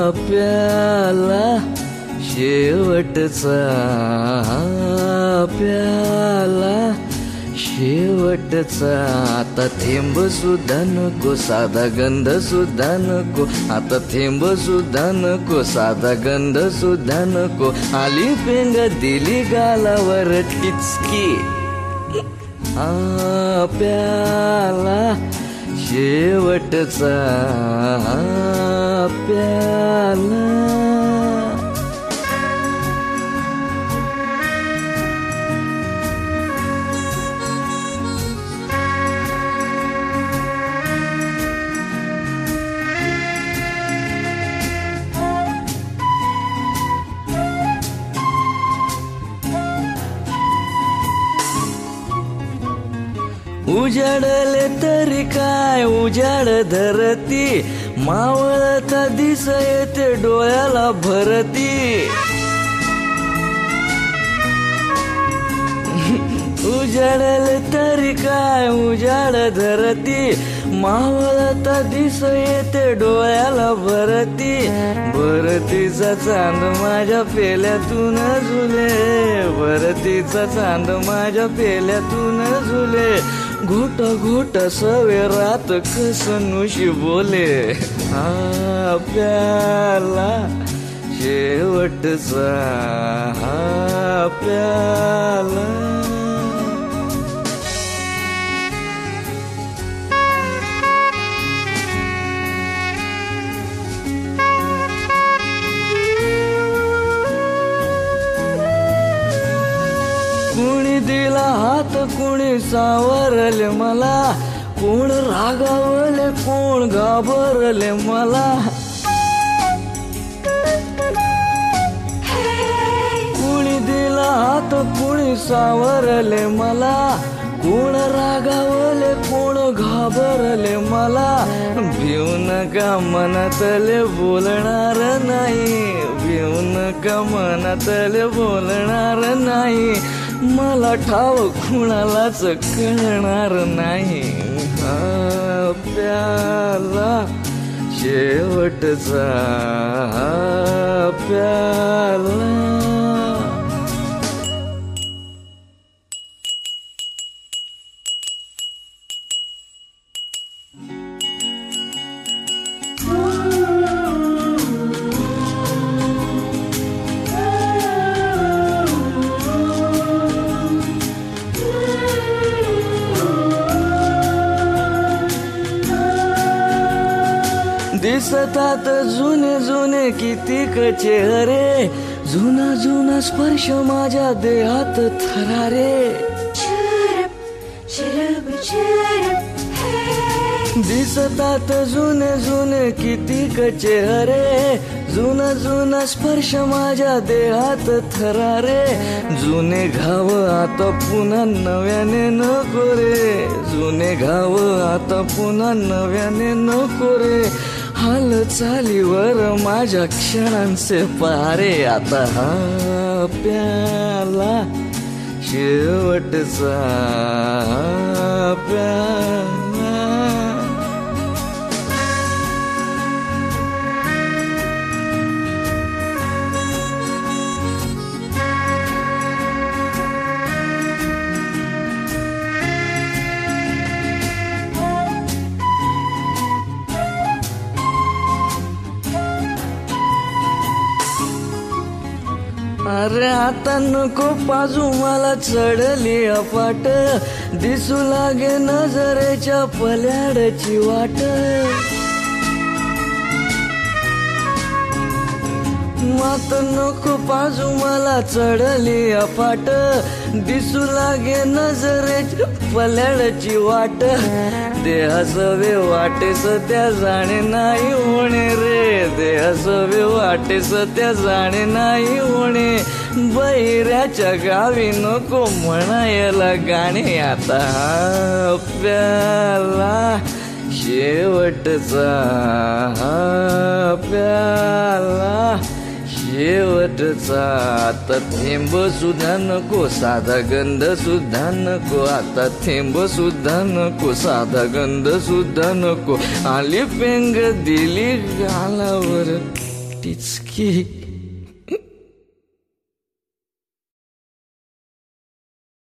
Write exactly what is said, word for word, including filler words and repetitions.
प्याला शेवटचा प्याला शेवटचा आता थेंब सुद्धा नको साधा गंध सुद्धा नको आता थेंब सुद्धा नको साधा गंध सुद्धा नको आली पेंग दिली गालावर टिचकी हा प्याला शेवटचा प्याला उजाडले तरी काय उजाड धरती मावळता दिस येते डोळ्याला भरती उजाडले तरी काय उजाड धरती मावळता दिस येते डोळ्याला भरती भरतीचा चांद माझ्या पेल्यातून झुले भरतीचा चांद माझ्या पेल्यातून झुले घोट घोट सवेरात कसनुशी बोले हा प्याला शेवटचा हा प्याला कुणी दिला हात कुणी सावरले मला कोण रागावले कोण घाबरले मला कुणी दिला हात कुणी सावरले मला कोण रागावले कोण घाबरले मला भिऊ नका मनातले बोलणार नाही भिऊ नका मनातले बोलणार नाही मला ठाव कुणालाच कळणार नाही हा प्याला शेवटचा हा प्याला दिसतात जुने जुने कितीक चेहरे जुना जुना स्पर्श माझ्या देहात थरारे दिसतात जुने जुने कितीक चेहरे जुना जुना स्पर्श माझ्या देहात थरारे जुने घाव आता पुन्हा नव्याने नको रे जुने घाव आता पुन्हा नव्याने नको रे हाल चालीवर माझ्या क्षणांचे पारे आता हा प्याला शेवटचा प्याला अरे आता नको पाजू मला चढली अपाट दिसू लागे नजरेच्या पल्याडची वाट मात नको पाजू मला चढली अपाट दिसू लागे नजरेच्या पल्याडची वाट देहासवे वाटेस त्या जाणे नाही होणे रे देहासवे वाटेस त्या जाणे नाही होणे बहिऱ्याच्या गावी नको म्हणायला गाणे आता हा प्याला शेवटचा हा प्याला शेवटचा आता थेंब सुद्धा नको साधा गंध सुद्धा नको आता थेंब सुद्धा नको साधा गंध सुद्धा नको आली पेंग दिली गालावर टिचकी